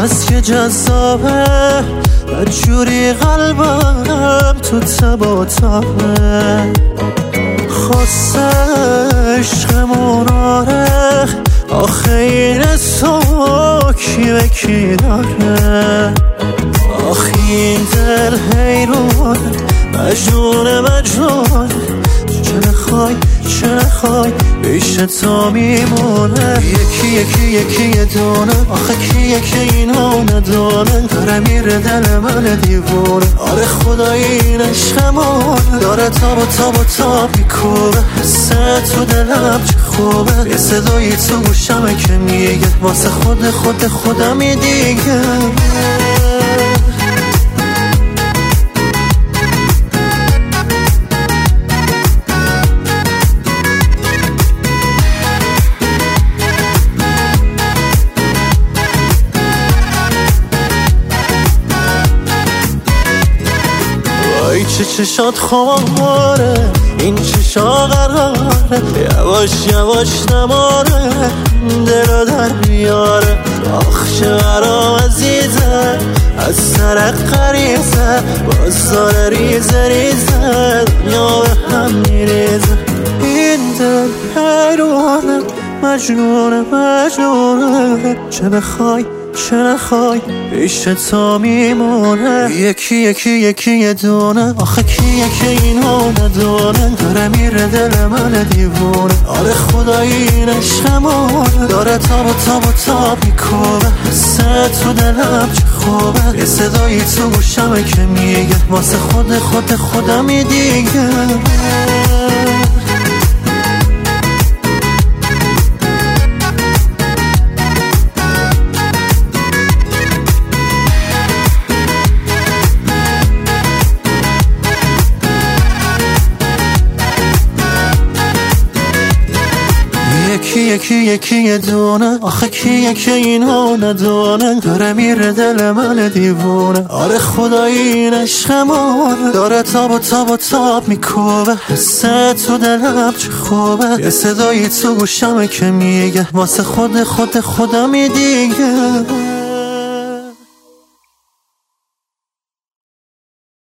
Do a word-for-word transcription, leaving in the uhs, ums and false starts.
بس که جذابه، بدجوری قلبم تو تب و تابه. خواست عشقمون آره، آخه این تو کی به کی داره؟ آخه این دل حیرون مجنون مجنون، چه نخوای چه نخوای پیش تو میمونه. یکی یکی یکی یه دونه، آخه کیه که اینو ندونه؟ داره میره دل من دیوونه. آره خدای این عشقمون داره تاب و تاب و تاب میکوبه. حسه تو دلم چه خوبه، یه صدایی تو گوشمه که میگه واسه خود خود خودمی دیگه. چه چشات خماره، این چشا قراره، یواش یواش نماره دلو در بیاره. آخ چه برام عزیزه، از سر قریزه، باز داره ریزه ریزه، دنیا به هم میریزه. این دل حیرونه مجنونه مجنونه، چه بخوای چه نخوای پیش تو میمونه. یکی یکی یکی یه دونه، آخه کیه که اینو ندونه؟ داره میره دل من دیوونه. آره خدای این عشقمون داره تاب و تاب و تاب میکوبه. حسه تو دلم چه خوبه، یه صدایی تو گوشمه که میگه واسه خود خود خودمی دیگه. یکی یکی یکی یه دونه، آخه کیه که اینو ندونه؟ داره میره دل من دیوونه. آره خدای این عشقمون داره تاب و تاب و تاب میکوبه. حسه تو دلم چه خوبه، یه صدایی تو گوشمه که میگه واسه خود خود خودمی دیگه.